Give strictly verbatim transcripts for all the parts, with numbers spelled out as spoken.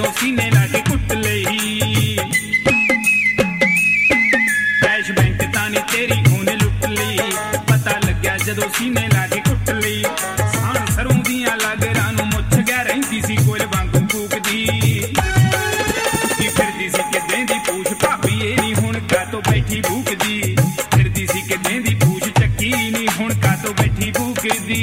ਜਦੋਂ ਸੀਨੇ ਲਾ ਕੇ ਕੁੱਟ ਲਈ। ਕੈਸ਼ ਬੈਂਕ ਤਾਂ ਨੀ ਤੇਰੀ ਉਹਨੇ ਲੁੱਟ ਲਈ, ਪਤਾ ਲੱਗਿਆ ਜਦੋਂ ਸੀਨੇ ਲਾ ਕੇ ਕੁੱਟ ਲਈ। ਸਾਣ ਸਰੋਂ ਦੀਆਂ ਲਾਗਰਾਂ ਨੂੰ ਮੁੱਛ ਗਿਆ ਰਹਿੰਦੀ ਸੀ ਕੋਲ ਵਾਂਗੂ ਫੂਕਦੀ। ਕੀ ਫਿਰਦੀ ਸੀ ਕਿੱਦਾਂ ਦੀ ਪੂਛ ਭਾਬੀ ਇਹ ਨੀ ਹੁਣ ਕਾਤੋਂ ਬੈਠੀ ਭੂਕਦੀ। ਫਿਰਦੀ ਸੀ ਕਿੱਦਾਂ ਦੀ ਪੂਛ ਚੱਕੀ ਨੀ ਹੁਣ ਕਾਤੋਂ ਬੈਠੀ ਭੂਕਦੀ।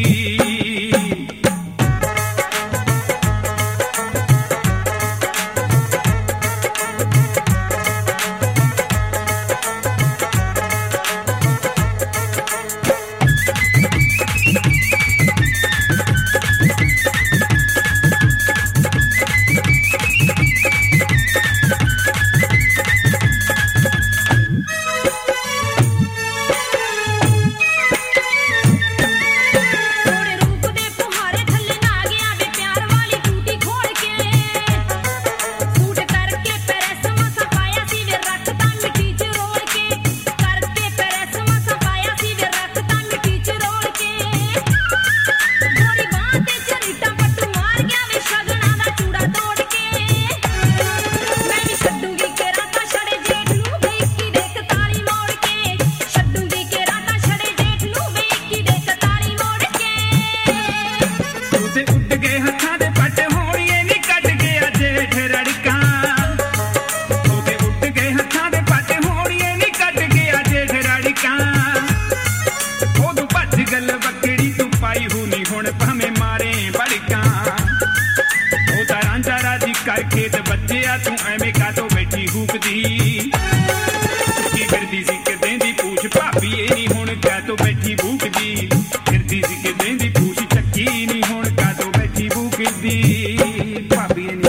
ਕਰਕੇ ਤੇ ਬੱਚਿਆ ਤੂੰ ਐਵੇਂ ਕਾਤੋਂ ਬੈਠੀ ਹੂਕਦੀ। ਕੀ ਫਿਰਦੀ ਸੀ ਕਿੱਦਾਂ ਦੀ ਪੂਛ ਭਾਬੀ ਇਹ ਨੀ ਹੁਣ ਕਾਤੋਂ ਬੈਠੀ ਭੂਕਦੀ। ਫਿਰਦੀ ਸੀ ਕਿੱਦਾਂ ਦੀ ਪੂਛ ਚੱਕੀ ਨੀ ਹੁਣ ਕਾਤੋਂ ਬੈਠੀ ਭੂਕਦੀ। ਭਾਬੀ ਇਹ ਨੀ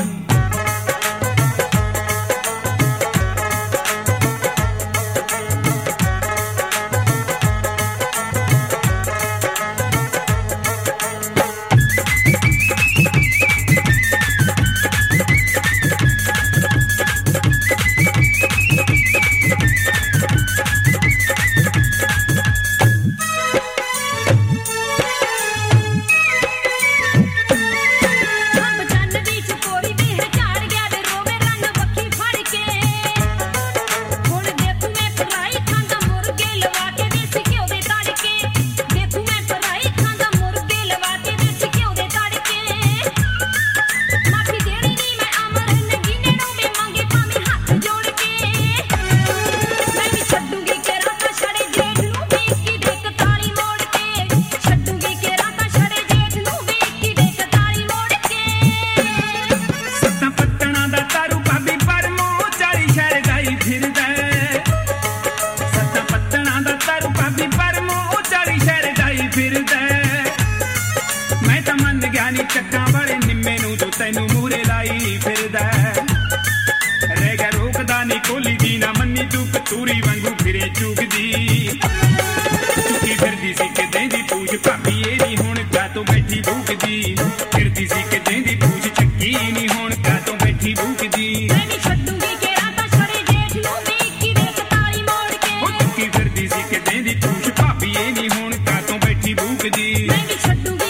ਚੱਕਾਂ ਵਾਲੇ ਨਿੰਮੇ ਨੂੰ ਤੂੰ ਤੈਨੂੰ ਮੂਰੇ ਲਾਈ ਫਿਰਦਾ। ਰਹਿ ਗਿਆ ਰੋਕਦਾ ਨੀ ਕੋਲੀ ਦੀ ਨਾ ਮੰਨੀ ਤੂੰ ਕਤੂਰੀ ਵਾਂਗੂ ਫਿਰੇ ਚੁਗਦੀ। ਚੁੱਕੀ ਫਿਰਦੀ ਸੀ ਕਿੱਦਾਂ ਦੀ ਪੂਛ ਭਾਬੀ ਇਹ ਨੀ ਹੁਣ ਕਾਤੋਂ ਬੈਠੀ ਭੂਕਦੀ। ਫਿਰਦੀ ਸੀ ਕਿੱਦਾਂ ਦੀ ਪੂਛ ਚੱਕੀ ਨੀ ਹੁਣ ਕਾਤੋਂ ਬੈਠੀ ਭੂਕਦੀ। ਮੈਂ ਨੀ ਛੱਡੂਗੀ ਕਿਹੜਾ ਤਾਂ ਛੜੇ ਜੇਠ ਨੂੰ ਵੇਖ ਕੇ ਦੇਖ ਤਾਲੀ ਮੋੜ ਕੇ। ਉਹ ਚੁੱਕੀ ਫਿਰਦੀ ਸੀ ਕਿੱਦਾਂ ਦੀ ਪੂਛ ਭਾਬੀ ਇਹ ਨੀ ਹੁਣ ਕਾਤੋਂ ਬੈਠੀ ਭੂਕਦੀ। ਮੈਂ ਨੀ ਛੱਡੂਗੀ